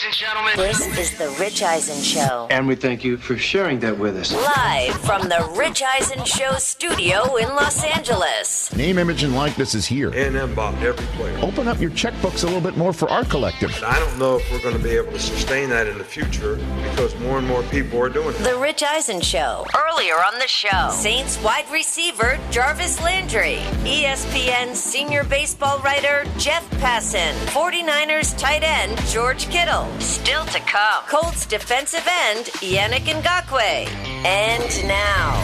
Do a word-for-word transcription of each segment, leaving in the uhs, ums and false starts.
and gentlemen. This is The Rich Eisen Show. And we thank you for sharing that with us. Live from The Rich Eisen Show studio in Los Angeles. Name, image, and likeness is here. And about every player. Open up your checkbooks a little bit more for our collective. I don't know if we're going to be able to sustain that in the future because more and more people are doing it. The Rich Eisen Show. Earlier on the show, Saints wide receiver Jarvis Landry, E S P N senior baseball writer Jeff Passan, 49ers tight end George Kittle. Still to come, Colts defensive end Yannick Ngakoue. And now,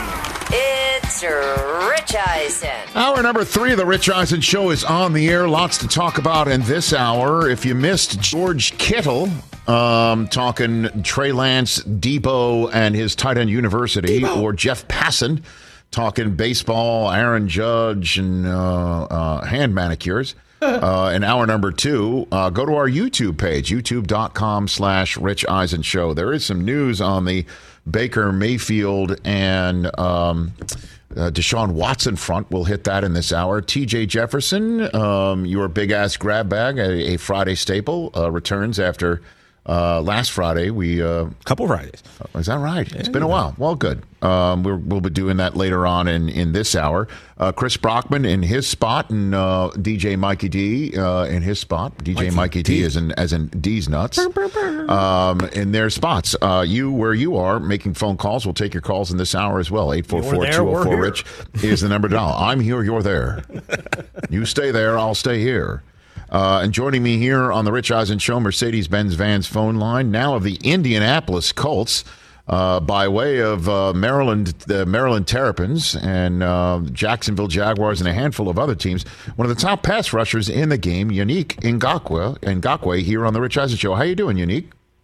it's Rich Eisen. Hour number three of the Rich Eisen Show is on the air. Lots to talk about in this hour. If you missed George Kittle um, talking Trey Lance, Debo, and his tight end university, Debo. Or Jeff Passan talking baseball, Aaron Judge, and uh, uh, hand manicures. Uh, in hour number two, uh, go to our YouTube page, youtube.com slash Rich Eisen Show. There is some news on the Baker Mayfield and um, uh, Deshaun Watson front. We'll hit that in this hour. T J Jefferson, um, your big-ass grab bag, a, a Friday staple, uh, returns after uh, last Friday. We uh, couple Fridays. Uh, is that right? Yeah, it's been a while. Well, good. Um, we're, we'll be doing that later on in, in this hour. Uh, Chris Brockman in his spot, and uh, D J Mikey D uh, in his spot. D J Mikey, Mikey D, D as in as in D's nuts. Um, in their spots. Uh, you where you are making phone calls. We'll take your calls in this hour as well. eight four four, two oh four, RICH is the number to dial. I'm here. You're there. You stay there. I'll stay here. Uh, and joining me here on the Rich Eisen Show, Mercedes-Benz Vans phone line, now of the Indianapolis Colts, uh, by way of uh, Maryland, the Maryland Terrapins, and uh, Jacksonville Jaguars, and a handful of other teams. One of the top pass rushers in the game, Yannick Ngakoue, Ngakoue here on the Rich Eisen Show. How you doing, Yannick?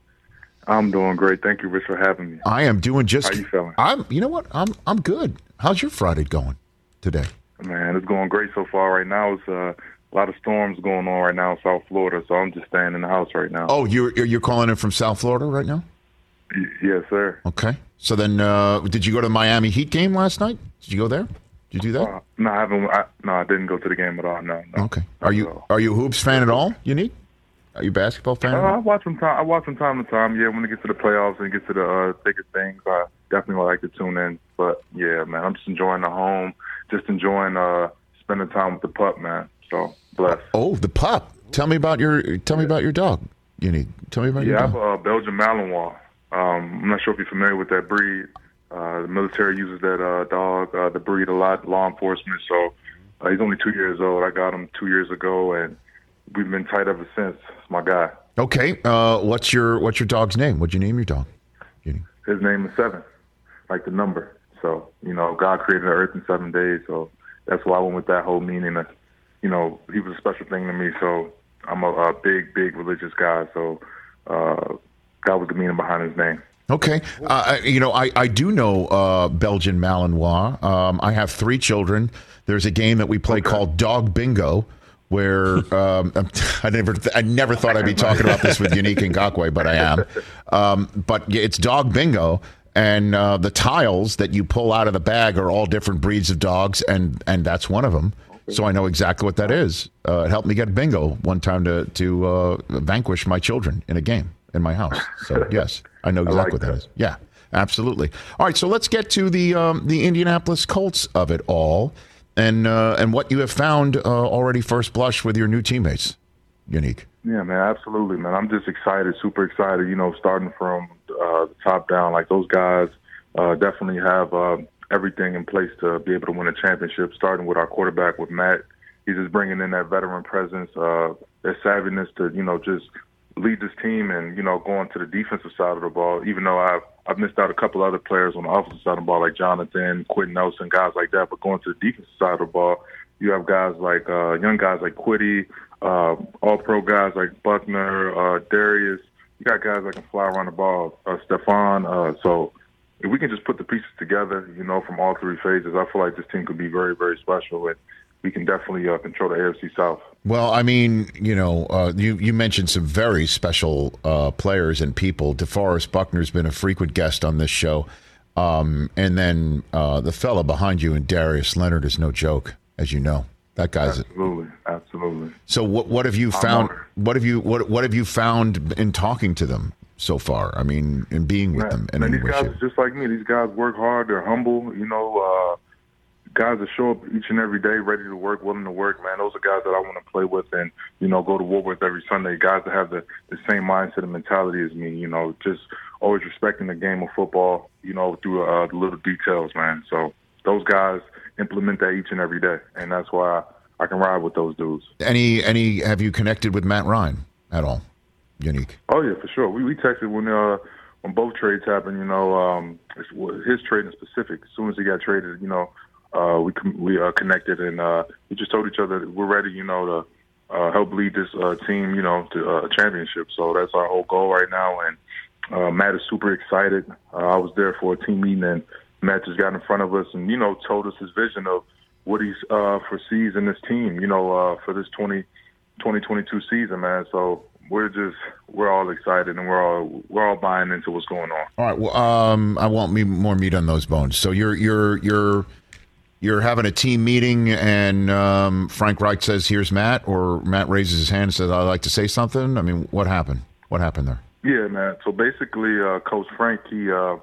I'm doing great. Thank you, Rich, for having me. I am doing just. How you feeling? I'm. You know what? I'm. I'm good. How's your Friday going today? Man, it's going great so far. Right now, it's uh, a lot of storms going on right now in South Florida, so I'm just staying in the house right now. Oh, you're you're calling in from South Florida right now? Y- yes, sir. Okay. So then, uh, did you go to the Miami Heat game last night? Did you go there? Did you do that? Uh, no, I haven't. I, no, I didn't go to the game at all. No. no okay. Are you all. Are you a hoops fan at all, Yannick? Are you a basketball fan? Uh, I watch from time. I watch from time to time. Yeah, when it gets to the playoffs and get to the uh, bigger things, I definitely like to tune in. But yeah, man, I'm just enjoying the home, just enjoying uh, spending time with the pup, man. So blessed. Oh, the pup. Tell me about your. Tell me about your dog. Yannick, tell me about yeah, your dog. Yeah, I have a Belgian Malinois. Um, I'm not sure if you're familiar with that breed. Uh, the military uses that uh, dog, uh, the breed, a lot. Law enforcement. So uh, he's only two years old. I got him two years ago, and we've been tight ever since. It's my guy. Okay. Uh, what's your What's your dog's name? What'd you name your dog? His name is Seven, like the number. So you know, God created the earth in seven days. So that's why I went with that whole meaning. Of, you know, he was a special thing to me. So I'm a, a big, big religious guy. So uh, God was the meaning behind his name. Okay. Uh, you know, I, I do know uh, Belgian Malinois. Um, I have three children. There's a game that we play okay. called Dog Bingo, where um, I never I never thought I'd be talking about this with Yannick Ngakoue, but I am. Um, but it's Dog Bingo, and uh, the tiles that you pull out of the bag are all different breeds of dogs, and, and that's one of them. So I know exactly what that is. Uh, it helped me get bingo one time to, to uh, vanquish my children in a game in my house. So, yes, I know exactly I like what that, that is. Yeah, absolutely. All right, so let's get to the um, the Indianapolis Colts of it all, and uh, and what you have found uh, already first blush with your new teammates, Yannick. Yeah, man, absolutely, man. I'm just excited, super excited, you know, starting from uh, the top down. Like, those guys uh, definitely have uh, everything in place to be able to win a championship, starting with our quarterback, with Matt. He's just bringing in that veteran presence, uh, that savviness to, you know, just lead this team and, you know, going to the defensive side of the ball, even though I've, I've missed out a couple other players on the offensive side of the ball, like Jonathan, Quentin Nelson, guys like that. But going to the defensive side of the ball, you have guys like, uh, young guys like Quiddy, uh, all-pro guys like Buckner, uh, Darius. You got guys that can fly around the ball, uh, Stephon. Uh, so if we can just put the pieces together, you know, from all three phases, I feel like this team could be very, very special. And we can definitely uh, control the A F C South. Well, I mean, you know, uh, you, you mentioned some very special uh, players and people. DeForest Buckner's been a frequent guest on this show. Um, and then uh, the fella behind you and Darius Leonard is no joke, as you know. That guy's absolutely, absolutely. So what what have you found? What have you what what have you found in talking to them so far? I mean, in being with man, them. And man, these with guys you. are just like me. These guys work hard. They're humble. You know, uh, guys that show up each and every day, ready to work, willing to work. Man, those are guys that I want to play with and you know go to war with every Sunday. Guys that have the the same mindset and mentality as me. You know, just always respecting the game of football. You know, through uh, the little details, man. So those guys implement that each and every day, and that's why I, I can ride with those dudes. Any, any? Have you connected with Matt Ryan at all? Unique. Oh yeah, for sure. We we texted when uh when both trades happened. You know, um, his trade in specific. As soon as he got traded, you know, uh, we we uh, connected and uh, we just told each other that we're ready. You know, to uh, help lead this uh, team. You know, to uh, a championship. So that's our whole goal right now. And uh, Matt is super excited. Uh, I was there for a team meeting and Matt just got in front of us and, you know, told us his vision of what he uh, foresees in this team, you know, uh, for this twenty twenty-two season, man. So we're just, we're all excited and we're all, we're all buying into what's going on. All right. Well, um, I want me more meat on those bones. So you're, you're, you're, you're having a team meeting and um, Frank Reich says, here's Matt, or Matt raises his hand and says, I'd like to say something. I mean, what happened? What happened there? Yeah, man. So basically, uh, Coach Frank, he, uh,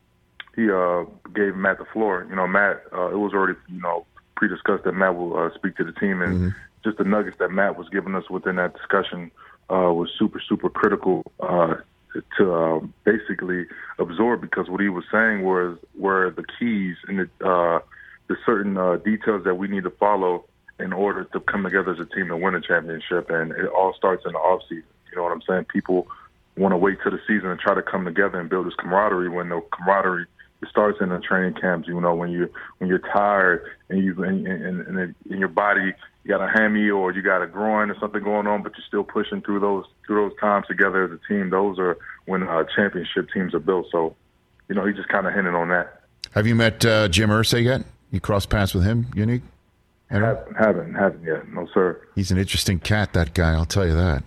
He uh, gave Matt the floor. You know, Matt, uh, it was already, you know, pre-discussed that Matt will uh, speak to the team. And mm-hmm. just the nuggets that Matt was giving us within that discussion uh, was super, super critical uh, to uh, basically absorb, because what he was saying was were the keys and the, uh, the certain uh, details that we need to follow in order to come together as a team to win a championship. And it all starts in the offseason. You know what I'm saying? People want to wait till the season and try to come together and build this camaraderie when the camaraderie it starts in the training camps. You know, when you when you're tired and you and, and, and in your body you got a hammy or you got a groin or something going on, but you're still pushing through those through those times together as a team. Those are when uh, championship teams are built. So, you know, he just kind of hinted on that. Have you met uh, Jim Irsay yet? You crossed paths with him, Unique? Haven't, haven't, haven't yet. No, sir. He's an interesting cat, that guy. I'll tell you that.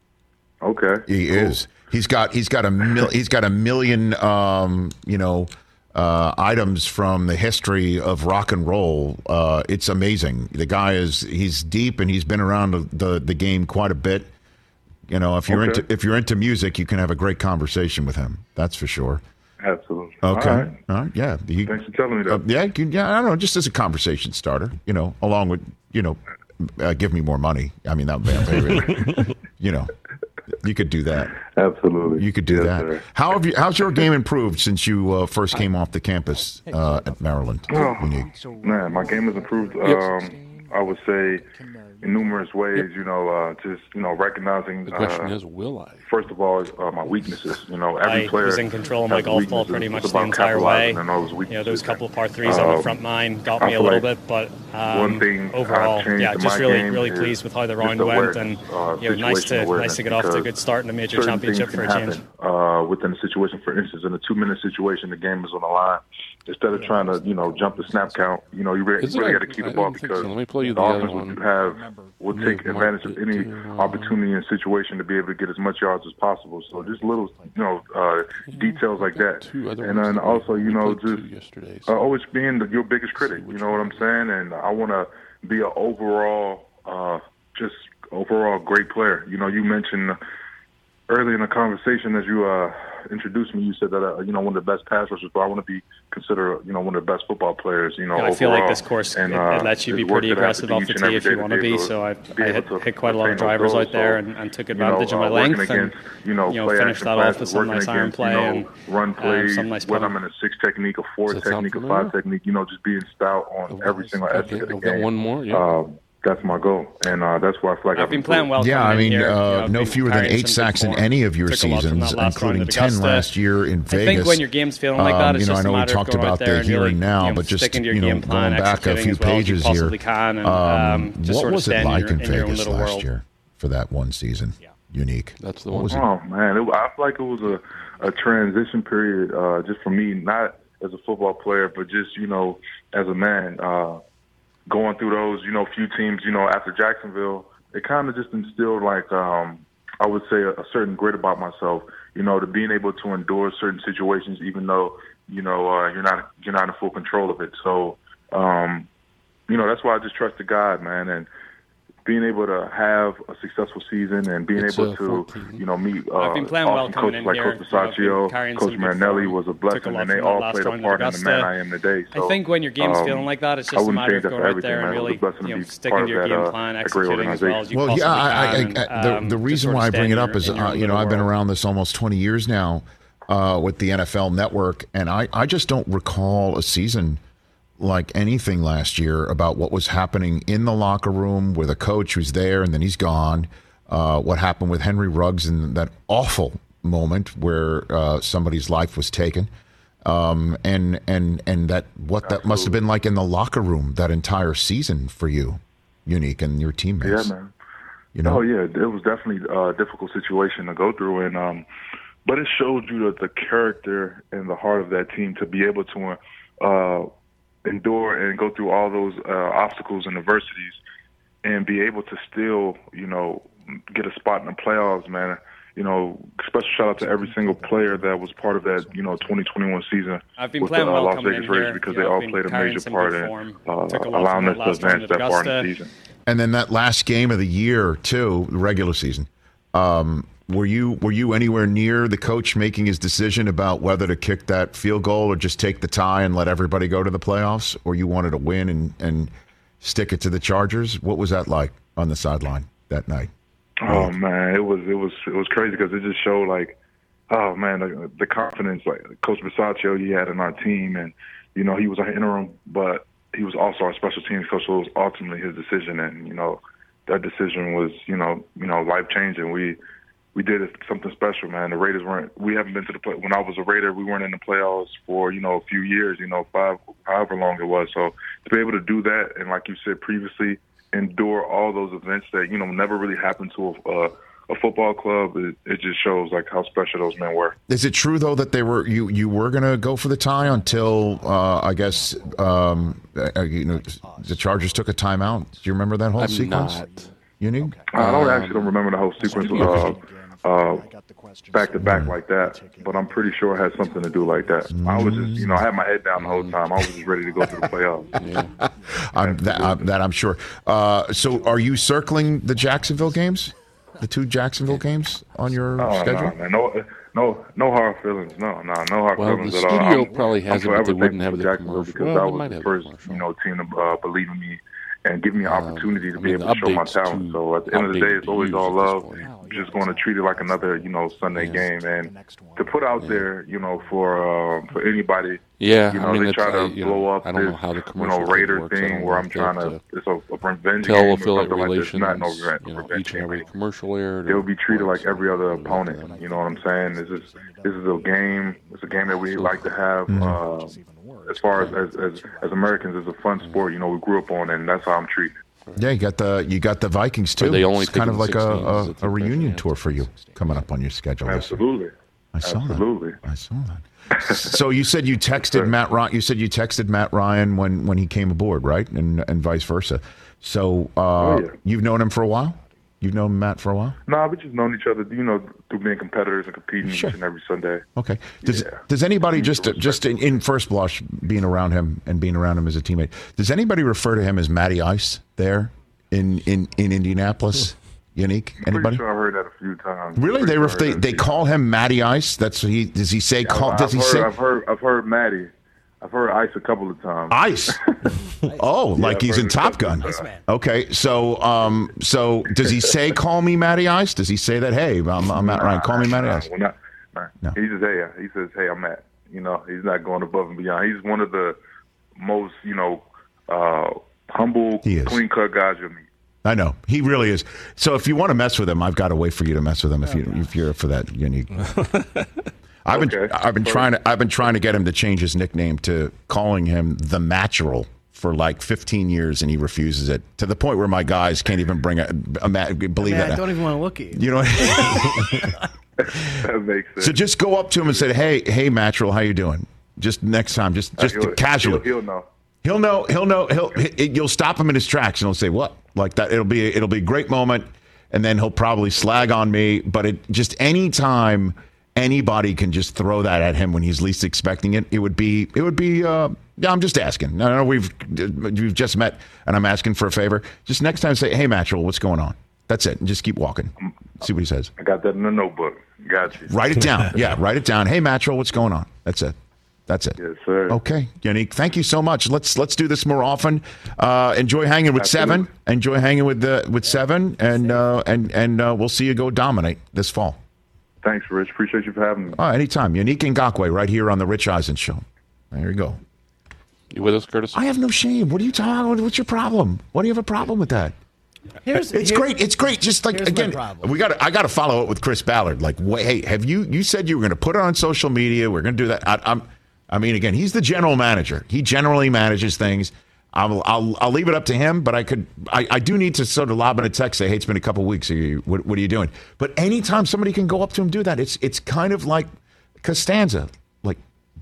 Okay. He cool. is. He's got he's got a mil, he's got a million um, you know uh, items from the history of rock and roll. Uh, it's amazing. The guy is he's deep and he's been around the, the, the game quite a bit. You know, if you're okay. into if you're into music, you can have a great conversation with him. That's for sure. Absolutely. Okay. All right. All right. Yeah. He, Thanks for telling me that. Uh, yeah. You can, yeah. I don't know. Just as a conversation starter. You know, along with you know, uh, give me more money. I mean, that would be my favorite. You know. You could do that. Absolutely. You could do yes, that. Sir. How have you? How's your game improved since you uh, first came off the campus uh, at Maryland? Oh, man, my game has improved. Um, I would say in numerous ways. Yep. You know, uh, just you know, recognizing. The question uh, is, will I? First of all, uh, my weaknesses. You know, every I player was in control of my golf ball pretty much the entire way. You know, those couple of par threes um, on the front nine got me a little like bit, but um, one thing overall, yeah, just really, really pleased with how the round went, and uh, you know, nice to nice to get off to a good start in a major championship for a change. Uh, within a situation, for instance, in a two-minute situation, the game is on the line. Instead of trying to, you know, jump the snap count, you know, you really, really got to keep the ball because so. Let me play you the, the offense will have will take advantage of any opportunity and situation to be able to get as much yards as possible. So just little, you know, uh, details like that. And then also, you know, just uh, always being the, your biggest critic. You know what I'm saying? And I want to be an overall, uh, just overall great player. You know, you mentioned early in the conversation as you uh, introduced me, you said that uh, you know one of the best pass rushers, but I want to be considered you know one of the best football players. You know, yeah, I overall. feel like this course and, it, uh, it lets you be pretty aggressive off the tee if you want to be. So I, I hit, hit quite a lot of drivers out there and, and took advantage you know, of my uh, length against, and you know, you know finished that off with some nice iron play you know, and run plays. Um, some nice whether I'm in a six technique, a four technique, a five technique, you know, just being stout on every single aspect of the game. One more, yeah. That's my goal, and uh, that's why I feel like I've, I've been playing well. Yeah, I mean, here, uh, you know, no fewer than eight sacks in any of your Took seasons, including ten last year in Vegas. I think when your game's feeling like that, it's um, you know, just I know a we matter talked of going about out there the and here really, and now, you know, but just you know, game plan, going back a few well pages here. Can, and, um, um, just what sort was of it like in, in your, Vegas in last world. year for that one season? Yeah. Unique. That's the what one. Was it? Oh man, it, I feel like it was a, a transition period, uh, just for me, not as a football player, but just you know, as a man, uh, going through those, you know, few teams, you know, after Jacksonville. It kind of just instilled, like, um, I would say, a, a certain grit about myself, you know, to being able to endure certain situations, even though, you know, uh, you're not you're not in full control of it. So, um, you know, that's why I just trusted God, man, and being able to have a successful season and being it's able to, you know, meet uh, I've been playing awesome well coaches like here. Coach Bisaccio, Coach Marinelli was a blessing, a and they all played a part in the man I am today. So, I think when your game's um, feeling like that, it's just a matter of going right there and really, you know, sticking to your game uh, plan, executing as well as you well, possibly yeah, I, I, can. I, and, the, um, the reason why I bring it up is, uh, you know, I've been around this almost twenty years now uh, with the N F L Network, and I, I just don't recall a season like anything last year about what was happening in the locker room with a coach who's there and then he's gone. Uh, what happened with Henry Ruggs in that awful moment where uh, somebody's life was taken, um, and and and that what Absolutely. That must have been like in the locker room that entire season for you, Unique, and your teammates. Yeah, man. You know? Oh yeah, it was definitely a difficult situation to go through, and um, but it showed you the, the character and the heart of that team to be able to uh, endure and go through all those uh, obstacles and adversities, and be able to still, you know, get a spot in the playoffs, man. You know, special shout out to every single player that was part of that, you know, twenty twenty-one season I've been with playing the uh, well Las Vegas Raiders because you they know, all played a major part in uh, allowing us to advance that far in the season. And then that last game of the year, too, the regular season. Um, were you were you anywhere near the coach making his decision about whether to kick that field goal or just take the tie and let everybody go to the playoffs, or you wanted to win and, and stick it to the Chargers? What was that like on the sideline that night? Oh man, it was it was it was crazy because it just showed like, oh man, the, the confidence like Coach Bisaccio he had in our team, and you know he was our interim, but he was also our special teams coach. So it was ultimately his decision, and you know that decision was you know you know life changing. We we did something special, man. The Raiders weren't. We haven't been to the play. When I was a Raider, we weren't in the playoffs for you know a few years, you know five, however long it was. So to be able to do that, and like you said previously, endure all those events that you know never really happened to a, a, a football club. It, it just shows like how special those men were. Is it true though that they were you you were going to go for the tie until uh, I guess um, uh, you know the Chargers took a timeout? Do you remember that whole I'm sequence? Not. You knew? I don't actually don't remember the whole sequence uh, uh, back to back like that, but I'm pretty sure it had something to do like that. I was just, you know, I had my head down the whole time. I was just ready to go to the playoffs. Yeah. I'm, that, I'm, that I'm sure. Uh, so, are you circling the Jacksonville games, the two Jacksonville games on your oh, schedule? No, man. no, no, no hard feelings. No, no, no hard well, feelings the at all. studio I'm, probably has I'm it, but they wouldn't thankful have for the Jacksonville commercial. because Well, that was the first, you know, team to uh, believe in me and give me an opportunity to um, be I mean, able to show my updates talent. to So at the end of the day, it's always all love. point. Just going to treat it like another, you know, Sunday Yeah. game, and to put out Yeah. there, you know, for uh, for anybody. Yeah, You know, I mean, they that's, try to I, you blow know, up I don't this, know how the you commercial know, thing Raider works. I thing don't where know I'm if trying they to, have it's a, a revenge tell game or affiliate something like this. relations, Not no revenge, you know, revenge each and every game. commercial aired. They'll be treated like every other opponent. You know what I'm saying? This is this is a game. It's a game that we like to have. Uh, as far as, as as as Americans, it's a fun sport. You know, we grew up on, and that's how I'm treated. Yeah, you got the you got the Vikings too. They only it's kind of like a, a, games, a reunion tour for you coming up on your schedule. Absolutely. I saw Absolutely. that. I saw that. So you said you texted Matt Ryan. You said you texted Matt Ryan when, when he came aboard, right? And and vice versa. So uh, Oh, yeah. you've known him for a while. You've known Matt for a while. No, we just known each other, you know, through being competitors and competing Sure. each and every Sunday. Okay. Does Yeah. does anybody He's just a just in, in first blush being around him and being around him as a teammate? Does anybody refer to him as Matty Ice there in in, in Indianapolis? Unique? Anybody? Pretty sure I heard that a few times. Really? Pretty They sure I ref- heard they that a they few call him Matty Ice. That's what he does. He say call? I've Does he heard, say I've heard, I've heard Maddie. I've heard Ice a couple of times. Ice? Oh, Yeah, like I've he's heard in it Top a Gun. couple of times. Okay, so um, so does he say call me Matty Ice? Does he say that? Hey, I'm, I'm Matt Ryan. Call me Matty Nah, Ice. we're not- nah. No. He says, hey, he says, hey, I'm Matt. You know, he's not going above and beyond. He's one of the most, you know, uh, humble, He is. clean-cut guys you'll meet. I know he really is. So if you want to mess with him, I've got to wait for you to mess with him. If you if you're for that, Unique. I've been Okay. I've been trying to I've been trying to get him to change his nickname to calling him the Matchural for like fifteen years, and he refuses it to the point where my guys can't even bring a, a ma- believe I, mean, that. I don't even want to look at you. You know. That makes sense. So just go up to him and say, "Hey, hey, Matchural, how you doing?" Just next time, just just He'll- casually. He'll, he'll know. He'll know. He'll know. He'll. He, you'll stop him in his tracks, and he'll say, "What?" Like that. It'll be. It'll be a great moment, and then he'll probably slag on me. But it just any time anybody can just throw that at him when he's least expecting it, it would be. It would be. Uh, Yeah, I'm just asking. No, no, we've we've just met, and I'm asking for a favor. Just next time, say, "Hey, Mattrell, what's going on?" That's it, and just keep walking. See what he says. I got that in the notebook. Got you. Write it down. Yeah, write it down. Hey, Mattrell, what's going on? That's it. That's it. Yes, sir. Okay, Yannick, thank you so much. Let's let's do this more often. Uh, enjoy hanging with Absolutely. Seven. Enjoy hanging with the with Seven, and uh, and and uh, we'll see you go dominate this fall. Thanks, Rich. Appreciate you for having me. Oh, anytime. Yannick Ngakoue right here on the Rich Eisen Show. There you go. You with us, Curtis? I have no shame. What are you talking about? What's your problem? What do you have a problem with that? Here's, it's here, great. It's great. Just like again, we got. I got to follow it with Chris Ballard. Like, wait, hey, have you? You said you were going to put it on social media. We're going to do that. I, I'm. I mean, again, he's the general manager. He generally manages things. I'll. I'll. I'll leave it up to him. But I could. I, I do need to sort of lob in a text. Say, hey, it's been a couple of weeks. Are you, what, what are you doing? But anytime somebody can go up to him, do that. It's. It's kind of like Costanza. Like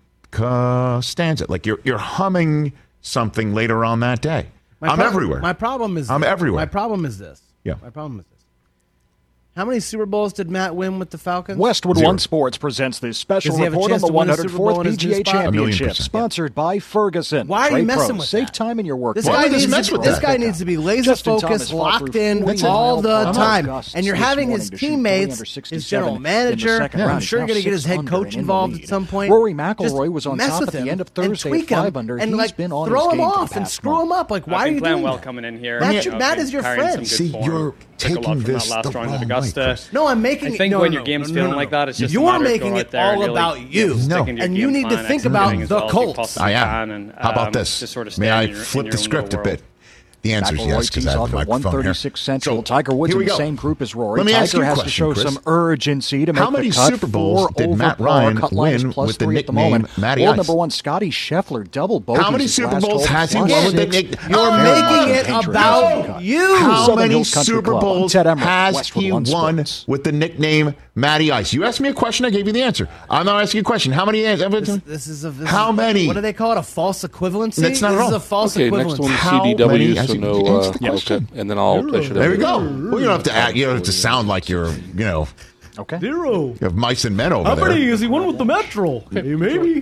Costanza. Like you're. You're humming something later on that day. My I'm problem, everywhere. My problem is I'm this. everywhere. My problem is this. Yeah. My problem is this. How many Super Bowls did Matt win with the Falcons? Westwood Zero. One Sports presents this special Does he have a report on chance the to win a one Super hundred Bowl fourth in P his G A new spot? A million Championship, percent. sponsored by Ferguson. Why are you Trade messing pros. with Save that? time in your work. This Why guy, would this needs mess to, with this that? guy needs to be laser Justin focused, Thomas fought locked through in forty all the miles time. gusts And you're this having morning his to shoot teammates, three his sixty-seven general in the manager. second I'm round. sure you're He's going to get now his head six coach under in the involved lead. at some point. Rory Just McIlroy was on mess top with at the him end of and Thursday tweak at him five under. and He's like been on throw his him game for the off and past screw month. him up. Like, why I've are been you playing doing well that? coming in here. That's you your- know, Matt been is your carrying friend. some good See, form. you're Took a lot taking from this that last the round wrong at way, Augusta. Chris. No, I'm making I think no, when no, your game's no, feeling no, no. like that, it's just a You're matter of making going it out there and all really about you. No. sticking to your And you game need to plan, think about executing as the well as you Colts. possibly I am. can, and, How about um, this? just sort of May stand I in your- in flip your the own script a little bit? world. The answer is McIlroy yes, because tees I have off the at microphone here. one thirty-six Central. So, Tiger Woods here in we the go. same group as Rory. Let me ask Tiger you a has to question, show Chris. some urgency to make How many the cut. Super Bowls Four did over Matt par. Ryan Cut line is win plus with the three at the nickname moment. Matty World Ice? number one, Scotty Scheffler, double bogeys. How many his Super last Bowls hole has he plus won with the six. nick- You're Oh, making it dangerous about cut. you. How Southern many Hills Country Super Club. I'm Bowls Ted Emmerich, has Westwood he One won Sports. with the nickname Matty Ice? You asked me a question, I gave you the answer. I'm not asking you a question. How many? This, this is a, this How is, many? What do they call it? A false equivalency? That's not this at all. is a false Okay, equivalency. next one is How C D W, many- so Answer no, the uh, question. okay. And then I'll, I should There we have go. Well, you don't have to act. You don't have to sound like you're, you know, Okay. Zero. you have mice and men over there. is he won with the Metro? Hey, maybe.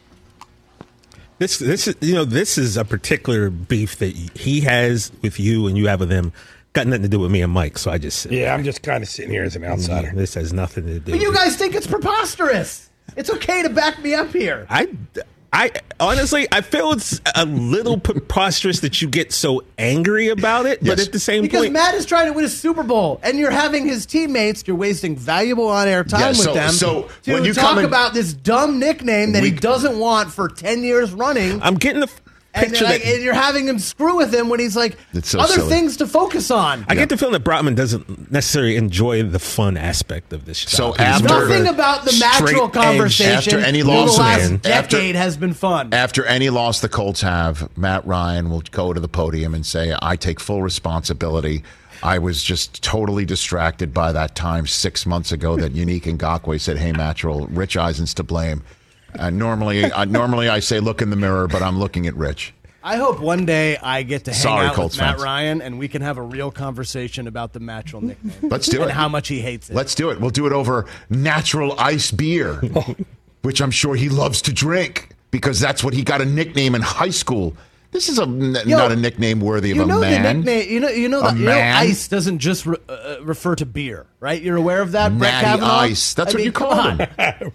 This, this is, you know, this is a particular beef that he has with you and you have with him. Got nothing to do with me and Mike, so I just Yeah, I'm just kind of sitting here as an outsider. This has nothing to do. But you with guys think it's preposterous. It's okay to back me up here. I, I honestly, I feel it's a little preposterous that you get so angry about it, but Yes. at the same Because point, Matt is trying to win a Super Bowl, and you're having his teammates, you're wasting valuable on-air time Yeah, with so- them so to when you talk come in- about this dumb nickname that he We- doesn't want for ten years running. I'm getting the And, picture like, that and you're having him screw with him when he's like, It's so other silly. things to focus on. I get the feeling that Brotman doesn't necessarily enjoy the fun aspect of this. So job. after- Nothing about the Straight natural edge. conversation After any in the loss, last man. decade After- has been fun. After any loss the Colts have, Matt Ryan will go to the podium and say, I take full responsibility. I was just totally distracted by that time six months ago that Yannick Ngakoue said, hey, Mattrell, Rich Eisen's to blame. And normally, I, normally I say look in the mirror, but I'm looking at Rich. I hope one day I get to hang Sorry, out Colts with Matt fans. Ryan and we can have a real conversation about the Mattrell nickname. Let's do and it. how much he hates it. Let's do it. We'll do it over natural ice beer, which I'm sure he loves to drink because that's what he got a nickname in high school. This is a n- Yo, not a nickname worthy of you a know man. the nickname. You know, you know, A the, you know, man? ice doesn't just re, uh, refer to beer, right? You're aware of that, Brett Natty Kavanaugh? Ice. That's I what mean, you come call on. him.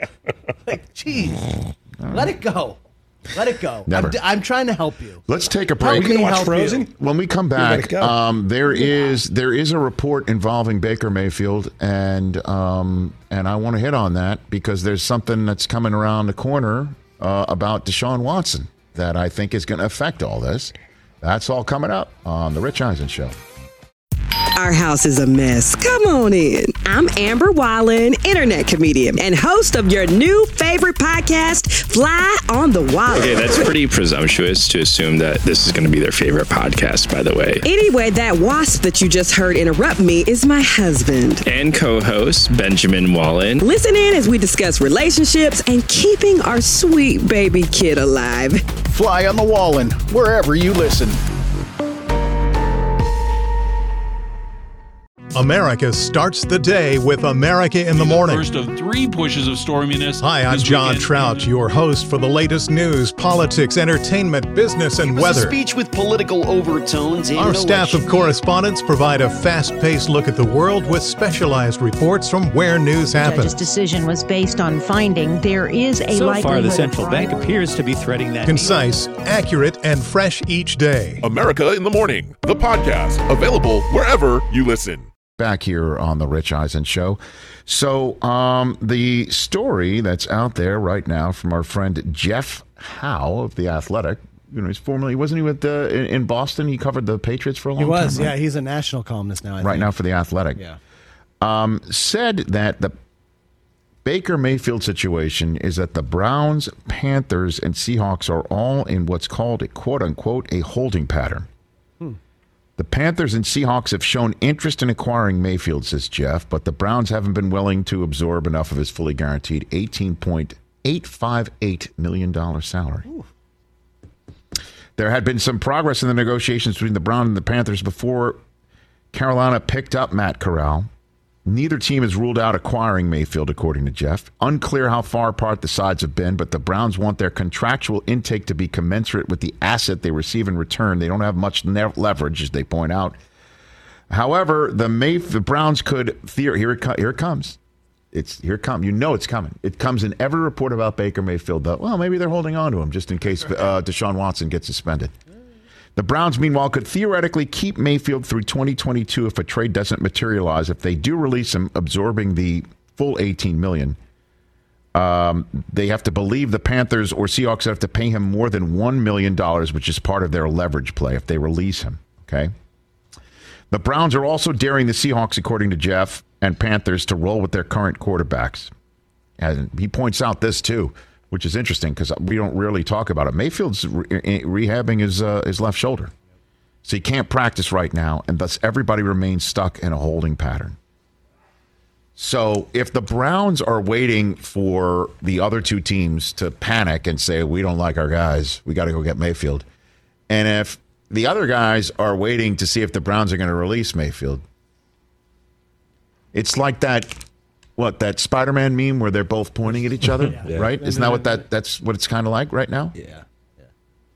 Like, jeez, let it go, let it go. Never. I'm, d- I'm trying to help you. Let's take a How break. can we help you? When we come back, go. um, there is there is a report involving Baker Mayfield, and um, and I want to hit on that because there's something that's coming around the corner uh, about Deshaun Watson that I think is going to affect all this. That's all coming up on the Rich Eisen Show. Our house is a mess. Come on in. I'm Amber Wallen, internet comedian and host of your new favorite podcast, Fly on the Wall. Okay, that's pretty presumptuous to assume that this is going to be their favorite podcast, by the way. Anyway, that wasp that you just heard interrupt me is my husband. And co-host Benjamin Wallen. Listen in as we discuss relationships and keeping our sweet baby kid alive. Fly on the Wallen, wherever you listen. America starts the day with America in the Morning. First of three pushes of storminess. Hi, I'm John weekend. Trout, your host for the latest news, politics, entertainment, business, and it was weather. A speech with political overtones. In Our staff of correspondents provide a fast-paced look at the world with specialized reports from where news happens. The judge's decision was based on finding there is a so likelihood. So far, the central bank appears to be threading that. Concise, accurate, and fresh each day. America in the Morning, the podcast, available wherever you listen. Back here on the Rich Eisen Show. So um, the story that's out there right now from our friend Jeff Howe of The Athletic, you know, he's formerly, wasn't he with uh, in, in Boston? He covered the Patriots for a long time. He was, time, right? yeah. He's a national columnist now, I Right think. now for The Athletic. Yeah. Um, said that the Baker Mayfield situation is that the Browns, Panthers, and Seahawks are all in what's called a quote-unquote a holding pattern. Hmm. The Panthers and Seahawks have shown interest in acquiring Mayfield, says Jeff, but the Browns haven't been willing to absorb enough of his fully guaranteed eighteen point eight five eight million dollars salary. Ooh. There had been some progress in the negotiations between the Browns and the Panthers before Carolina picked up Matt Corral. Neither team has ruled out acquiring Mayfield, according to Jeff. Unclear how far apart the sides have been, but the Browns want their contractual intake to be commensurate with the asset they receive in return. They don't have much ne- leverage, as they point out. However, the Mayf- the Browns could theor- here it co- here it comes. It's here it comes. You know it's coming. It comes in every report about Baker Mayfield. That, well, maybe they're holding on to him just in case uh, Deshaun Watson gets suspended. The Browns, meanwhile, could theoretically keep Mayfield through twenty twenty-two if a trade doesn't materialize. If they do release him, absorbing the full eighteen million dollars, um, they have to believe the Panthers or Seahawks have to pay him more than one million dollars, which is part of their leverage play if they release him. Okay. The Browns are also daring the Seahawks, according to Jeff, and Panthers to roll with their current quarterbacks. And he points out this, too, which is interesting because we don't really talk about it. Mayfield's re- rehabbing his, uh, his left shoulder. So he can't practice right now, and thus everybody remains stuck in a holding pattern. So if the Browns are waiting for the other two teams to panic and say, we don't like our guys, we got to go get Mayfield, and if the other guys are waiting to see if the Browns are going to release Mayfield, it's like that... What, that Spider-Man meme where they're both pointing at each other, yeah. right? Isn't that what that that's what it's kind of like right now? Yeah. yeah.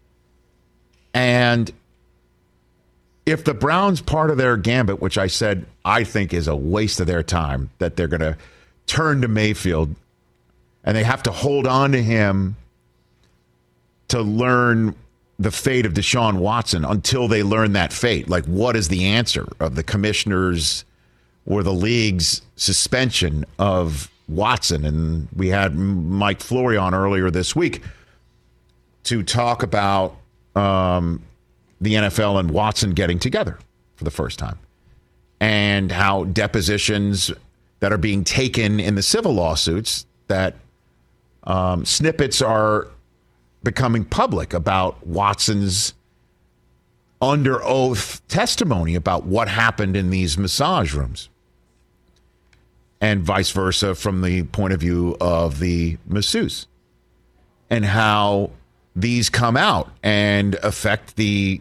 And if the Browns part of their gambit, which I said I think is a waste of their time, that they're going to turn to Mayfield and they have to hold on to him to learn the fate of Deshaun Watson until they learn that fate. Like, what is the answer of the commissioners or the league's suspension of Watson? And we had Mike Flory on earlier this week to talk about um, the N F L and Watson getting together for the first time and how depositions that are being taken in the civil lawsuits, that um, snippets are becoming public about Watson's under oath testimony about what happened in these massage rooms. And vice versa from the point of view of the masseuse, and how these come out and affect the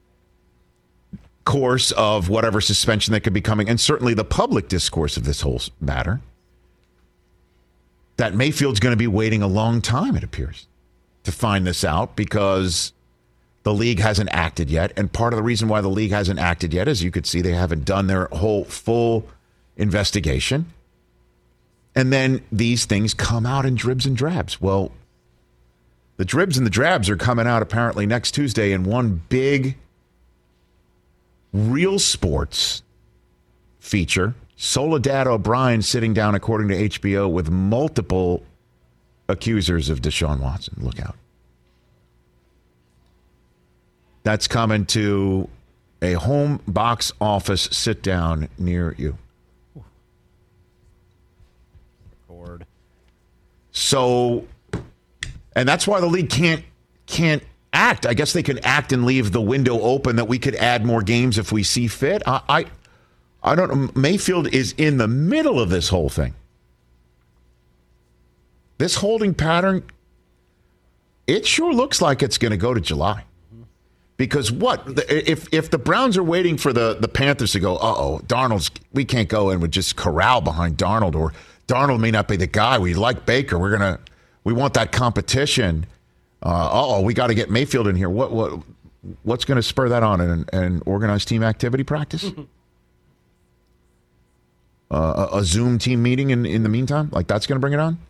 course of whatever suspension that could be coming, and certainly the public discourse of this whole matter. That Mayfield's going to be waiting a long time, it appears, to find this out because the league hasn't acted yet. And part of the reason why the league hasn't acted yet is you could see they haven't done their whole full investigation. And then these things come out in dribs and drabs. Well, the dribs and the drabs are coming out apparently next Tuesday in one big Real Sports feature. Soledad O'Brien sitting down, according to H B O, with multiple accusers of Deshaun Watson. Look out. That's coming to a home box office sit down near you. Record. So, and that's why the league can't can't act. I guess they can act and leave the window open that we could add more games if we see fit. I, I, I don't know. Mayfield is in the middle of this whole thing. This holding pattern, it sure looks like it's going to go to July. Because what if if the Browns are waiting for the, the Panthers to go, uh-oh, Darnold's, we can't go in with just corral behind Darnold, or Darnold may not be the guy. We like Baker. We're gonna we want that competition. Uh, uh-oh, we got to get Mayfield in here. What what what's going to spur that on? An, an organized team activity practice? uh, a, a Zoom team meeting in, in the meantime? Like that's going to bring it on?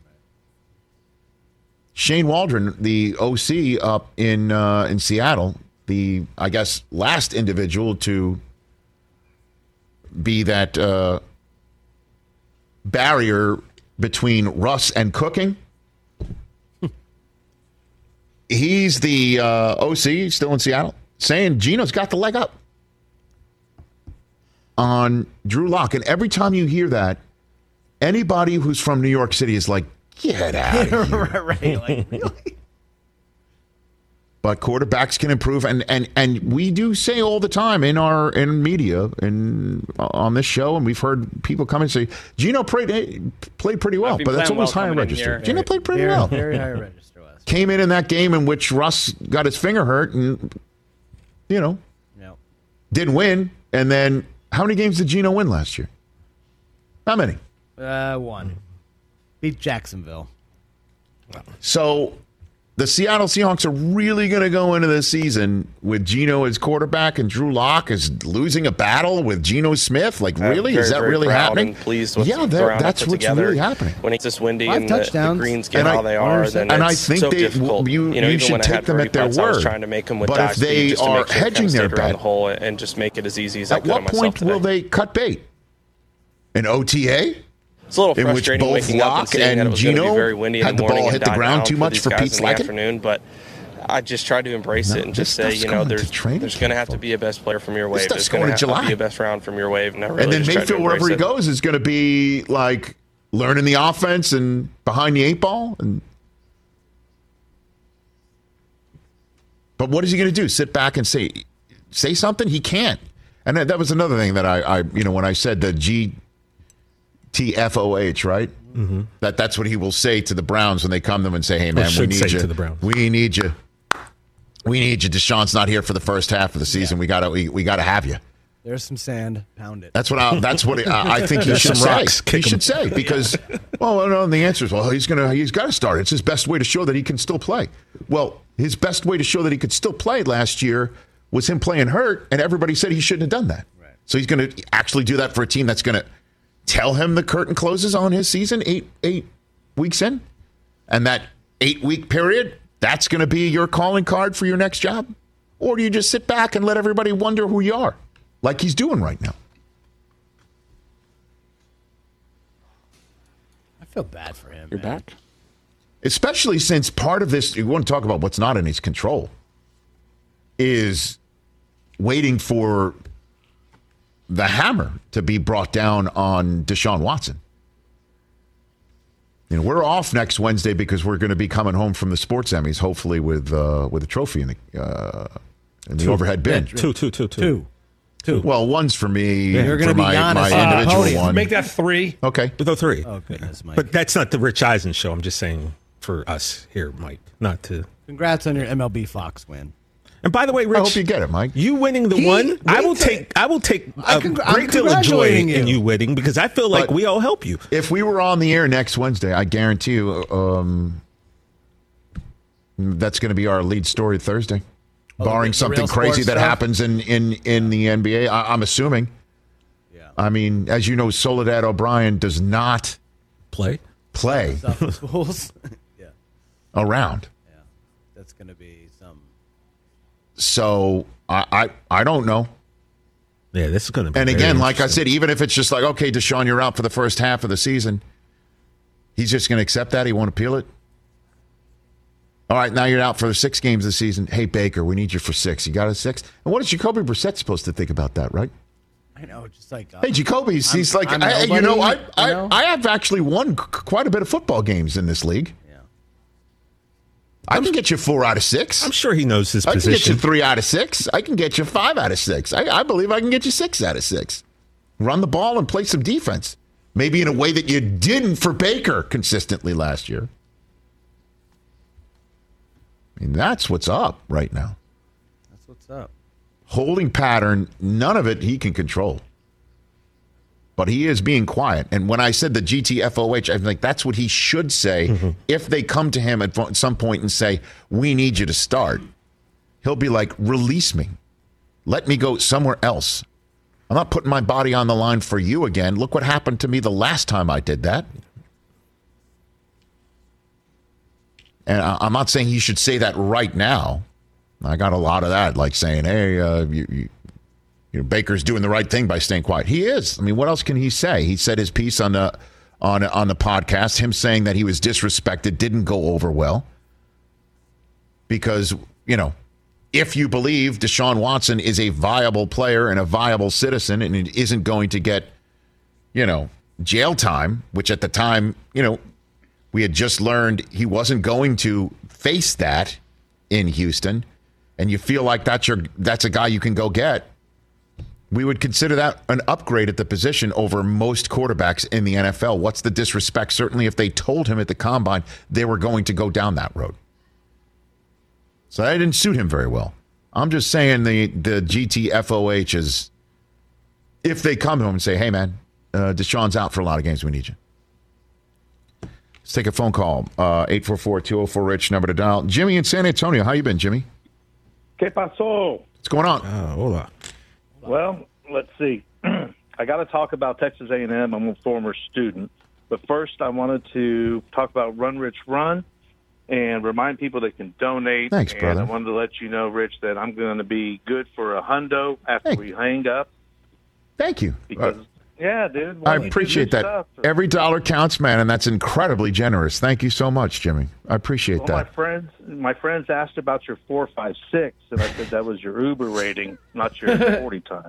Shane Waldron, the O C up in uh, in Seattle, the, I guess, last individual to be that uh, barrier between Russ and cooking. He's the uh, O C, still in Seattle, saying Geno's got the leg up on Drew Lock. And every time you hear that, anybody who's from New York City is like, get out of here. right, like, really? But quarterbacks can improve, and, and, and we do say all the time in our in media and on this show, and we've heard people come and say Geno played played pretty well, but that's almost well high register. Geno played pretty very, well. Very high register. Last Came in in that game in which Russ got his finger hurt, and you know, no. didn't win. And then how many games did Geno win last year? How many? Uh, one. Beat Jacksonville. So the Seattle Seahawks are really going to go into this season with Geno as quarterback and Drew Lock is losing a battle with Geno Smith. Like, really? Very, is that very really proud happening? And pleased with yeah, the that, round that's put what's together. really happening. When it's this windy Five and the, the greens get and how I, they are, then and it's I think so they, difficult. you, you, know, you even should when I take had them three at their putts, I was word. trying to make them with But dive if they speed just to are make sure it hedging kind of their stayed around bet, the hole and just make it as easy as I at could on what myself point today. will they cut bait? An O T A? It's a little in which frustrating both waking up and Lock seeing that it and was going to be Geno very windy in had the the morning ball and hit the die ground down too for much these for guys Pete's in the liking? afternoon, but I just tried to embrace No, it and this just say, stuff's you know, going to there's training there's going to camp, have to be a best player from your This wave. stuff's There's going going to to have to July. be a best round from your wave, and I really And then just tried to Mayfield, wherever he embrace it. goes, is going to be like learning the offense and behind the eight ball. And but what is he going to do? Sit back and say say something? He can't. And that, that was another thing that I, I, you know, when I said the G T F O H, right? Mm-hmm. That that's what he will say to the Browns when they come to him and say, "Hey, man, we should need say you. to the Browns. We need you. We need you. Deshaun's not here for the first half of the season. Yeah. We gotta we, we gotta have you." There's some sand. Pound it. That's what I, that's what I, I think he should say. Rocks, he should say because well, no, the answer is well, he's gonna he's got to start. It's his best way to show that he can still play. Well, his best way to show that he could still play last year was him playing hurt, and everybody said he shouldn't have done that. Right. So he's going to actually do that for a team that's going to tell him the curtain closes on his season eight eight weeks in, and that eight week period that's going to be your calling card for your next job, or do you just sit back and let everybody wonder who you are, like he's doing right now? I feel bad for him. You're man. back, especially since part of this. You want to talk about what's not in his control is waiting for the hammer to be brought down on Deshaun Watson. You know, we're off next Wednesday because we're going to be coming home from the sports Emmys, hopefully with uh, with a trophy in the uh, in the two. overhead bin. Two, two, two, two. Two. Two. Well, one's for me. Yeah, you're for gonna be my, Giannis my on the individual podium. one. Make that three. Okay. The three. Oh, goodness, Mike. But that's not the Rich Eisen show. I'm just saying for us here, Mike, not to. Congrats on your M L B Fox win. And by the way, Rich, I hope you get it, Mike. You winning the He- one, I will wait, take. I will take I a congr- I'm great deal of joy congratulating in you. you winning because I feel like But- we all help you. If we were on the air next Wednesday, I guarantee you um, that's going to be our lead story Thursday. Oh, Barring the something real crazy sports that stuff? happens in, in, in the N B A, I, I'm assuming. Yeah. I mean, as you know, Soledad O'Brien does not Play. play Stuff with schools. yeah. around. Yeah. That's going to be some. So I, I, I don't know. Yeah, this is going to be. And very again, like I interesting. said, even if it's just like, okay, Deshaun, you're out for the first half of the season, he's just going to accept that. He won't appeal it. All right, now you're out for the six games of the season. Hey, Baker, we need you for six. You got a six? And what is Jacoby Brissett supposed to think about that, right? I know, just like. Uh, Hey, Jacoby's, he's I'm- like, I'm I, you nobody, know, I, you I, know? I have actually won c- quite a bit of football games in this league. Yeah. I can get you four out of six. I'm sure he knows his I can get you position. three out of six. I can get you five out of six. I, I believe I can get you six out of six. Run the ball and play some defense. Maybe in a way that you didn't for Baker consistently last year. I mean, that's what's up right now. That's what's What's up? Holding pattern, none of it he can control. But he is being quiet. And when I said the G T F O H, I think that's what he should say mm-hmm. if they come to him at some point and say, we need you to start. He'll be like, release me. Let me go somewhere else. I'm not putting my body on the line for you again. Look what happened to me the last time I did that. And I'm not saying he should say that right now. I got a lot of that, like saying, hey, uh, you, you You know, Baker's doing the right thing by staying quiet. He is. I mean, what else can he say? He said his piece on the on on the podcast. Him saying that he was disrespected didn't go over well because, you know, if you believe Deshaun Watson is a viable player and a viable citizen and it isn't going to get, you know, jail time, which at the time, you know, we had just learned he wasn't going to face that in Houston, and you feel like that's your that's a guy you can go get. We would consider that an upgrade at the position over most quarterbacks in the N F L. What's the disrespect? Certainly if they told him at the combine they were going to go down that road. So that didn't suit him very well. I'm just saying the, the G T F O H is, if they come to him and say, hey, man, uh, Deshaun's out for a lot of games, we need you. Let's take a phone call. Uh, eight four four, two oh four, RICH, number to dial. Jimmy in San Antonio. How you been, Jimmy? ¿Qué pasó? What's going on? Oh, hola. Well, let's see. I got to talk about Texas A and M. I'm a former student. But first, I wanted to talk about Run, Rich, Run and remind people they can donate. Thanks, and brother. I wanted to let you know, Rich, that I'm going to be good for a hundo after hey. we hang up. Thank you. Because, uh, yeah, dude. I appreciate that. Stuff. Every dollar counts, man, and that's incredibly generous. Thank you so much, Jimmy. I appreciate well, that. My friends, my friends asked about your four, five, six, and I said that was your Uber rating, not your forty time.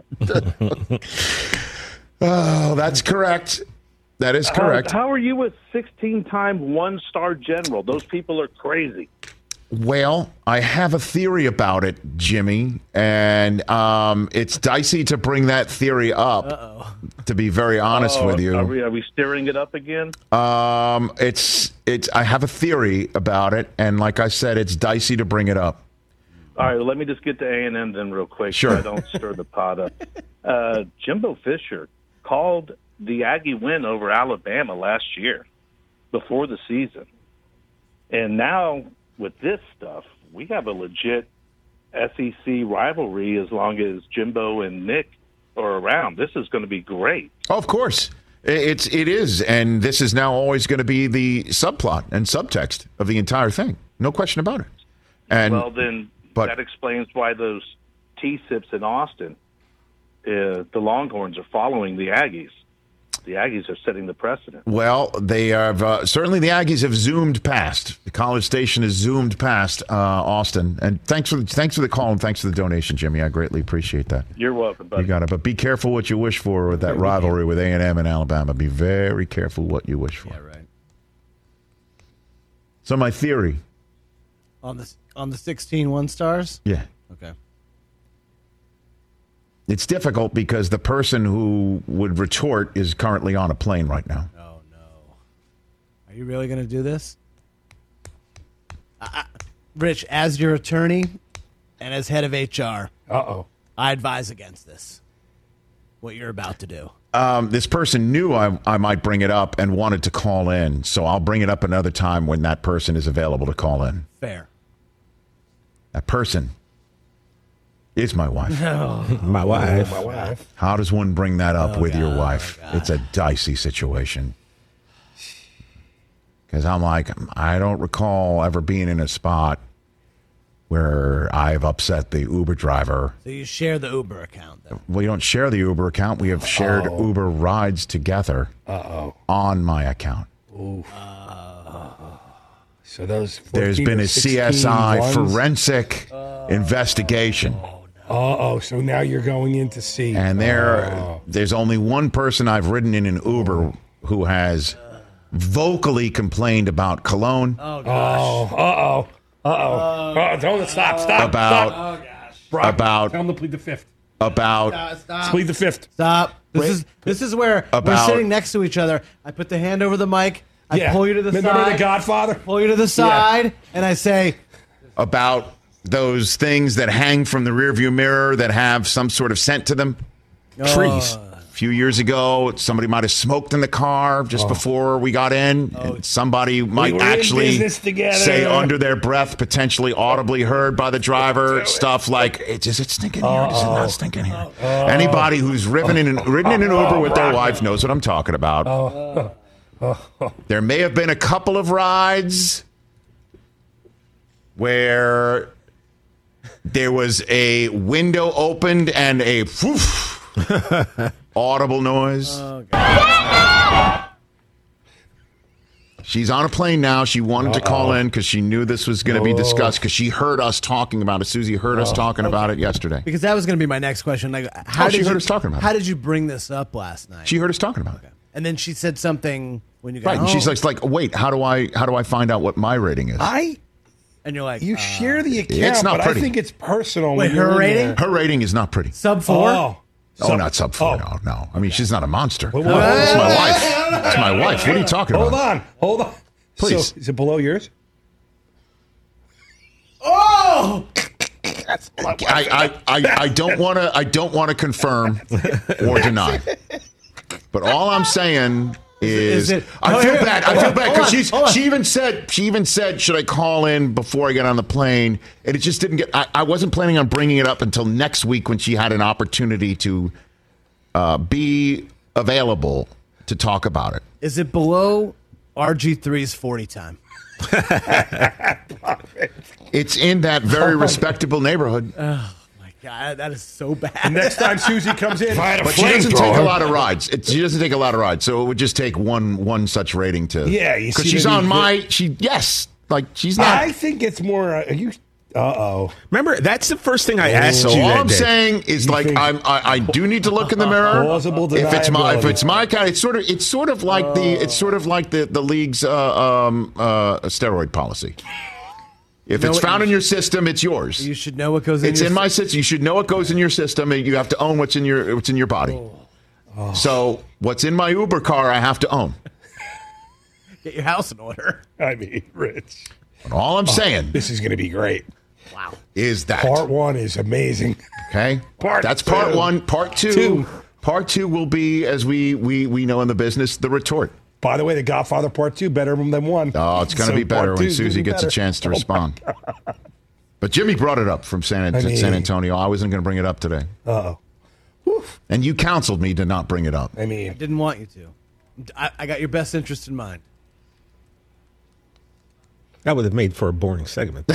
Oh, that's correct. That is correct. How, how are you a sixteen-time one-star general? Those people are crazy. Well, I have a theory about it, Jimmy, and um, it's dicey to bring that theory up. Uh-oh. To be very honest oh, with you, are we, are we stirring it up again? Um, it's it's. I have a theory about it, and like I said, it's dicey to bring it up. All right, well, let me just get to A and M then real quick, sure. So I don't stir the pot up. Uh, Jimbo Fisher called the Aggie win over Alabama last year, before the season, and now with this stuff, we have a legit S E C rivalry as long as Jimbo and Nick are around. This is going to be great. Oh, of course. It's, it is, and this is now always going to be the subplot and subtext of the entire thing. No question about it. And, well, then but, that explains why those T-Sips in Austin, uh, the Longhorns are following the Aggies. The Aggies are setting the precedent. Well, they have uh, certainly the Aggies have zoomed past. The College Station has zoomed past uh, Austin. And thanks for thanks for the call and thanks for the donation, Jimmy. I greatly appreciate that. You're welcome, buddy. You got it. But be careful what you wish for with that rivalry with A and M and Alabama. Be very careful what you wish for. Yeah, right. So my theory on the on the sixteen one stars. Yeah. Okay. It's difficult because the person who would retort is currently on a plane right now. Oh, no. Are you really going to do this? Uh, Rich, as your attorney and as head of H R, uh-oh, I advise against this, what you're about to do. Um, this person knew I, I might bring it up and wanted to call in, so I'll bring it up another time when that person is available to call in. Fair. That person is my wife. Oh, my wife. My wife. How does one bring that up oh, with God, your wife? Oh, it's a dicey situation. Because I'm like, I don't recall ever being in a spot where I've upset the Uber driver. So you share the Uber account, then? We don't share the Uber account. We have shared Uh-oh. Uber rides together Uh-oh. on my account. Ooh. So those There's been a C S I ones? forensic uh, investigation. Uh-oh, so now you're going in to see. And there, oh. there's only one person I've ridden in an Uber who has vocally complained about cologne. Oh, gosh. Oh, uh-oh. Uh-oh. Uh, don't stop, stop, about, stop. Oh, gosh. Brock, about, tell him to plead the fifth. About, stop, stop. Plead the fifth. Stop. This Wait. is this is where About, we're sitting next to each other. I put the hand over the mic. I yeah. pull you to the Remember side. the Godfather? Pull you to the side, yeah. And I say, about those things that hang from the rearview mirror that have some sort of scent to them. Oh. Trees. A few years ago, somebody might have smoked in the car just Oh. before we got in. Oh. And somebody might were in actually business together. say under their breath, potentially audibly heard by the driver, stuff like, "It is it stinking here? Is it not stinking here?" Oh. Anybody who's ridden in, ridden in an Uber with their wife knows what I'm talking about. Oh. Oh. There may have been a couple of rides where there was a window opened and a whoosh, audible noise. Oh, God. She's on a plane now. She wanted Uh-oh. to call in because she knew this was going to be Oh. discussed because she heard us talking about it. Susie heard us Oh. talking about it yesterday. Because that was going to be my next question. Like, how Oh, did she you, heard us talking about it. How did you bring this up last night? She heard us talking about it. And then she said something when you got Right, home. and she's like, like, wait, how do I how do I find out what my rating is? I. and you're like, You uh, share the account, It's not but pretty. I think it's personal. Wait, when you're her in rating? there. Her rating is not pretty. sub four. Oh, Oh, Sub- not sub four. oh. No, no. I mean, she's not a monster. Wait, It's wait, wait, wait, my wait. wife. It's my wife. What are you talking Hold about? on, hold on. Please. So, is it below yours? Oh, That's my wife. I, I, I, I don't want to. I don't want to confirm or deny. But all I'm saying is, Is it- I oh, feel here- bad. I hold feel on, bad hold because on, she's. hold on. She even said. She even said, should I call in before I get on the plane? And it just didn't get. I, I wasn't planning on bringing it up until next week when she had an opportunity to uh, be available to talk about it. is it below R G three's forty time? It's in that very respectable neighborhood. Oh my God, that is so bad. Next time Susie comes in, But she doesn't take a lot of rides. It, she doesn't take a lot of rides, so it would just take one one such rating to. Yeah, you because see she's that on he- my. She yes, like she's not. I think it's more. Uh, you. Uh oh. Remember, that's the first thing I asked so you. all that I'm day. saying is You like think- I'm, I, I do need to look in the mirror. Plausible If it's my if deniability. it's my kind, it's sort of it's sort of like the it's sort of like the the league's uh, um, uh, steroid policy. If know it's what found you in your system, it's yours. You should know what goes in. It's your in my system. You should know what goes in your system, and you have to own what's in your what's in your body. Oh. So what's in my Uber car, I have to own. Get your house in order. I mean, Rich. And all I'm saying This is going to be great. Wow. is that Part one is amazing. okay? Part That's part two. one. Part two, Two. Part two will be, as we we we know in the business, the retort. By the way, The Godfather Part Two better than one. Oh, it's going to So be better part when two's gonna Susie be gets a better. chance to Oh, my respond. God. But Jimmy brought it up from San, I mean- San Antonio. I wasn't going to bring it up today. Uh-oh. And you counseled me to not bring it up. I mean, Didn't want you to. I, I got your best interest in mind. That would have made for a boring segment.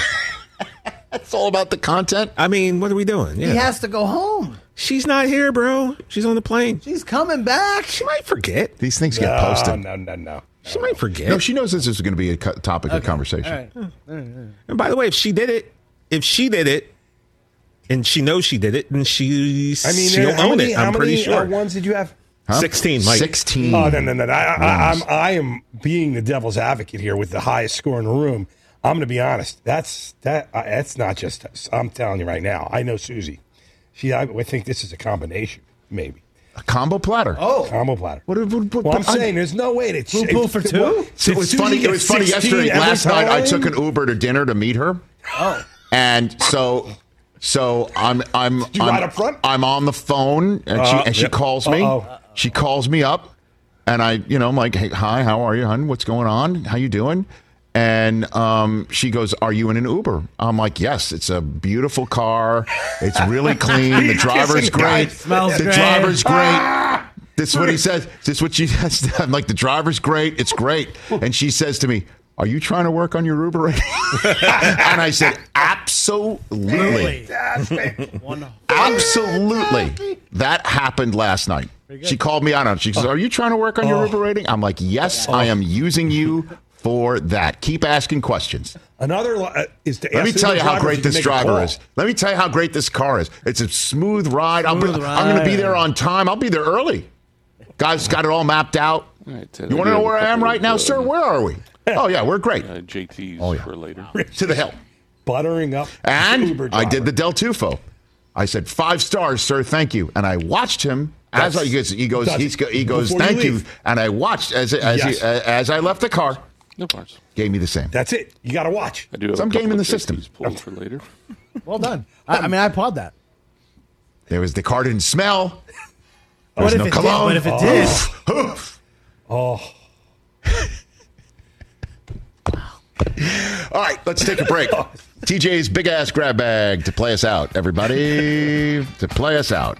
It's all about the content. I mean, what are we doing? He has to go home. She's not here, bro. She's on the plane. She's coming back. She might forget. These things get no, posted. no, no, no. She might forget. No, she knows this is going to be a co- topic of Okay. conversation. All right. All right, all right. And by the way, if she did it, if she did it, and she knows she did it, then she I mean, she'll uh, how own many, it. how I'm pretty many, sure. Uh, ones did you have? Huh? Sixteen, Mike. Sixteen. Oh no, no, no! no. I, I, I'm Ones. I am being the devil's advocate here with the highest score in the room. I'm going to be honest. That's that. Uh, that's not just us. I'm telling you right now. I know Susie. She. I, I think this is a combination, maybe. A combo platter. Oh, combo platter. What, what, what, Well, I'm I- saying there's no way to Poo poo for two? Well, So it did was Susie funny. It get was funny sixteen yesterday. every Last night, I time? took an Uber to dinner to meet her, Oh. and so, so I'm, I'm, you I'm, ride up front? I'm on the phone, and she, Uh, and she yep. calls me. Uh-oh. She calls me up, and I, you know, I'm like, hey, hi, how are you, hon? What's going on? How you doing? And um, she goes, are you in an Uber? I'm like, yes, it's a beautiful car. It's really clean. The driver's Kissing great. guy. Smells the great. driver's great. This is what he says. This is what she says. I'm like, the driver's great. It's great. And she says to me, are you trying to work on your Uber rating? And I said, absolutely. One. Absolutely. That happened last night. She called me out on it. She says, are you trying to work on your Oh. Uber rating? I'm like, yes, I am using you for that. Keep asking questions. Another uh, is to. Let me ask tell the you how driver great if you this can make a driver call. is. Let me tell you how great this car is. It's a smooth ride. I'll be, Smooth I'm going to be ride. there on time. I'll be there early. Guys got it all mapped out. All right, Ted, You I want to do know have a where I am couple right of, now, uh, sir? Where are we? Oh, yeah, we're great. Uh, J Ts Oh, yeah. for later. To the hill. Buttering up. And Uber I driver. did the Del Tufo. I said, five stars, sir, thank you. And I watched him as I, he goes, he goes, That's- he's, go- he goes before you thank you, leave. And I watched as, as, Yes. he, as I left the car. No bars. Gave me the same. That's it. You got to watch. I do have Some a couple game in of the system. J P's pulled for later. Well done. I, I mean, I applaud that. There was the car didn't smell. There What was if no it cologne. did? What if it did? Oof. Oh. All right, let's take a break. T J's big ass grab bag to play us out, everybody. To play us out.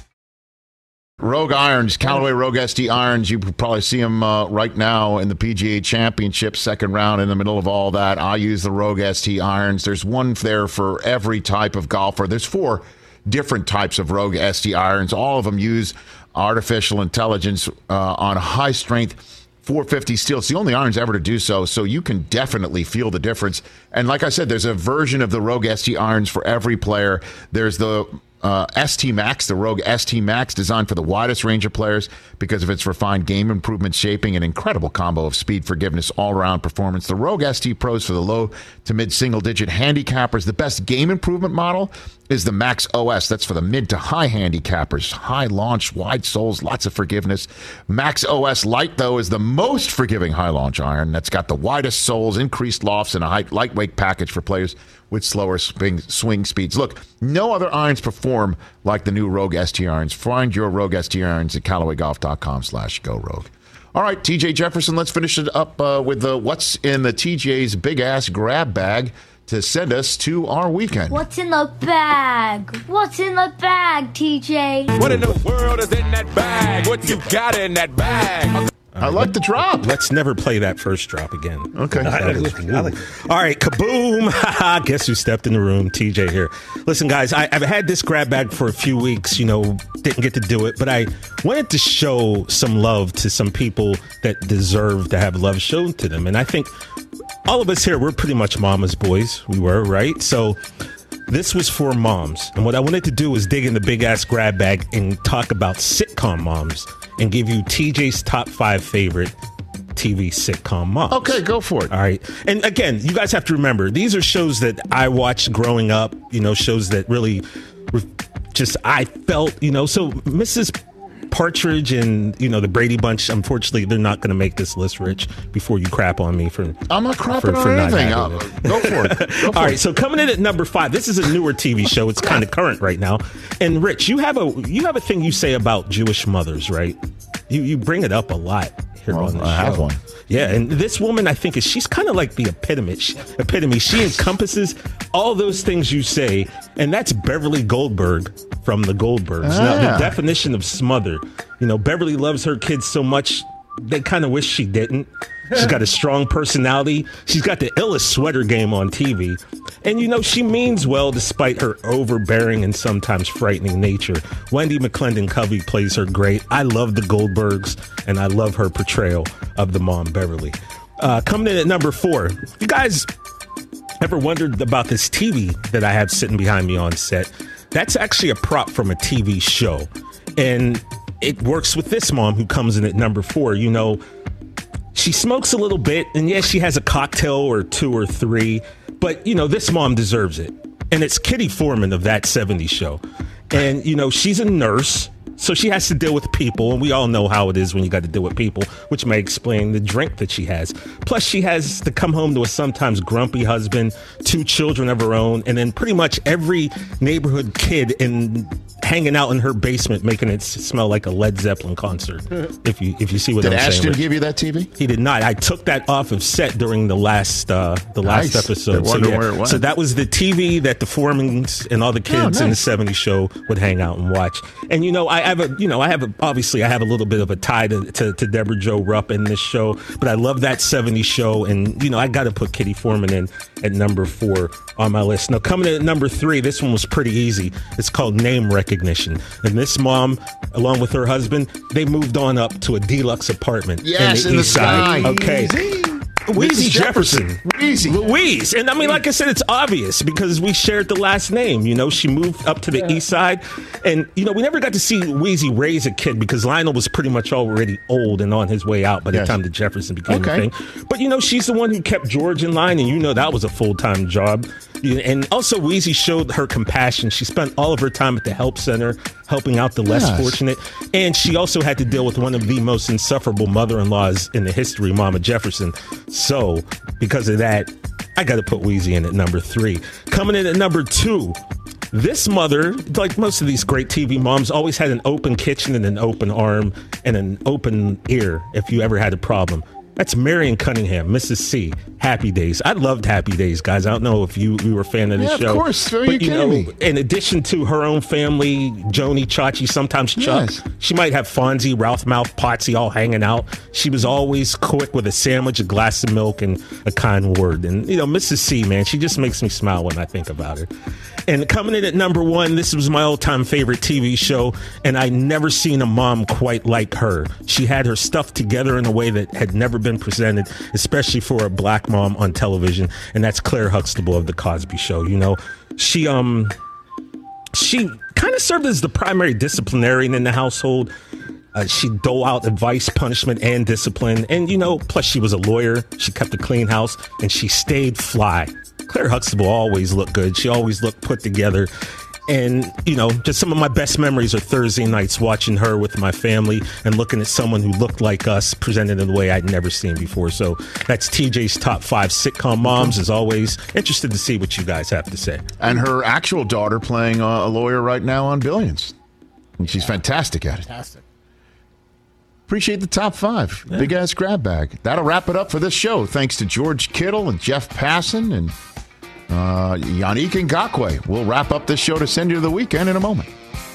Rogue Irons, Callaway Rogue S T Irons. You probably see them uh, right now in the P G A Championship, second round in the middle of all that. I use the Rogue S T Irons. There's one there for every type of golfer. There's four different types of Rogue S T Irons. All of them use artificial intelligence uh, on high strength four fifty steel. It's the only irons ever to do so, so you can definitely feel the difference. And like I said, there's a version of the Rogue S T Irons for every player. There's the uh, S T Max, the Rogue S T Max, designed for the widest range of players because of its refined game improvement shaping and incredible combo of speed, forgiveness, all-around performance. The Rogue S T Pros for the low to mid single-digit handicappers. The best game improvement model is the Max O S. That's for the mid to high handicappers. High launch, wide soles, lots of forgiveness. Max O S Lite, though, is the most forgiving high launch iron. That's got the widest soles, increased lofts, and a high, lightweight package for players with slower swing, swing speeds. Look, no other irons perform like the new Rogue S T irons. Find your Rogue S T irons at Callaway Golf dot com slash go Rogue. All right, T J Jefferson, let's finish it up uh, with the what's in the T J's big-ass grab bag to send us to our weekend. What's in the bag? What's in the bag, T J? What in the world is in that bag? What you got in that bag? I like the drop. Let's never play that first drop again. Okay. That is- All right, kaboom. Guess who stepped in the room? T J here. Listen, guys, I, I've had this grab bag for a few weeks, you know, didn't get to do it, but I wanted to show some love to some people that deserve to have love shown to them. And I think all of us here, we're pretty much mama's boys. We were, right? So this was for moms. And what I wanted to do was dig in the big ass grab bag and talk about sitcom moms and give you T J's top five favorite T V sitcom moms. Okay, go for it. All right. And again, you guys have to remember, these are shows that I watched growing up, you know, shows that really were just, I felt, you know, so Missus Partridge and, you know, the Brady Bunch, unfortunately, they're not going to make this list, Rich, before you crap on me for I'm not crapping for, on for not anything. having I'll- it. Go for it. Go for All right, it. so coming in at number five, this is a newer T V show. It's kind of current right now. And Rich, you have a you have a thing you say about Jewish mothers, right? You you bring it up a lot here Well, on the I show. have one. Yeah, and this woman, I think, is she's kind of like the epitome. She, epitome. She encompasses all those things you say, and that's Beverly Goldberg from the Goldbergs. Now, Ah. the definition of smother. You know, Beverly loves her kids so much they kind of wish she didn't. She's got a strong personality. She's got the illest sweater game on T V. And, you know, she means well despite her overbearing and sometimes frightening nature. Wendy McClendon Covey plays her great. I love the Goldbergs, and I love her portrayal of the mom, Beverly. Uh, coming in at number four, you guys ever wondered about this T V that I have sitting behind me on set? That's actually a prop from a T V show. And it works with this mom who comes in at number four. You know, she smokes a little bit, and yes, she has a cocktail or two or three, but, you know, this mom deserves it. And it's Kitty Foreman of That seventies Show. And, you know, she's a nurse, so she has to deal with people, and we all know how it is when you got to deal with people, which may explain the drink that she has. Plus, she has to come home to a sometimes grumpy husband, two children of her own, and then pretty much every neighborhood kid in hanging out in her basement, making it s- smell like a Led Zeppelin concert. If you if you see what Did I'm Ashton saying. Rich. give you that T V? He did not. I took that off of set during the last uh, the last Nice. episode. I wonder so, yeah. where it went. So that was the T V that the Foremans and all the kids Oh, in the nice. seventies show would hang out and watch. And you know, I have a you know I have a, obviously I have a little bit of a tie to, to, to Deborah Jo Rupp in this show, but I love That seventies Show, and you know I got to put Kitty Foreman in at number four on my list. Now coming in at number three, this one was pretty easy. It's called Name Recognition, and this mom, along with her husband, they moved on up to a deluxe apartment Yes, in the in the East Side. sky. Okay. Easy. Wheezy Missus Jefferson. Jefferson. Wheezy. Louise. And I mean, like I said, it's obvious because we shared the last name. You know, she moved up to the East Side. And, you know, we never got to see Wheezy raise a kid because Lionel was pretty much already old and on his way out by the Yes. time that Jefferson became Okay. a thing. But, you know, she's the one who kept George in line, and you know that was a full-time job. You- And also, Wheezy showed her compassion. She spent all of her time at the help center, helping out the less Yes. fortunate. And she also had to deal with one of the most insufferable mother-in-laws in the history, Mama Jefferson. So because of that, I got to put Weezy in at number three. Coming in at number two, this mother, like most of these great T V moms, always had an open kitchen and an open arm and an open ear if you ever had a problem. That's Marion Cunningham, Missus C. Happy Days. I loved Happy Days, guys. I don't know if you, you were a fan of this yeah, show. Of course. Are you but, you kidding know, me? In addition to her own family, Joni, Chachi, sometimes Chuck, Yes. she might have Fonzie, Ralph Mouth, Potsy all hanging out. She was always quick with a sandwich, a glass of milk, and a kind word. And, you know, Missus C, man, she just makes me smile when I think about her. And coming in at number one, this was my all-time favorite T V show, and I never seen a mom quite like her. She had her stuff together in a way that had never been presented, especially for a black mom on television, and that's Claire Huxtable of The Cosby Show. You know, she um she kind of served as the primary disciplinarian in the household. Uh, she'd dole out advice, punishment, and discipline. And, you know, plus she was a lawyer. She kept a clean house, and she stayed fly. Claire Huxtable always looked good. She always looked put together. And, you know, just some of my best memories are Thursday nights watching her with my family and looking at someone who looked like us presented in a way I'd never seen before. So that's T J's top five sitcom moms. As always, interested to see what you guys have to say. And her actual daughter playing uh, a lawyer right now on Billions. And she's fantastic at it. Fantastic. Appreciate the top five. Yeah. Big ass grab bag. That'll wrap it up for this show. Thanks to George Kittle and Jeff Passan and uh, Yannick Ngakoue. We'll wrap up this show to send you to the weekend in a moment.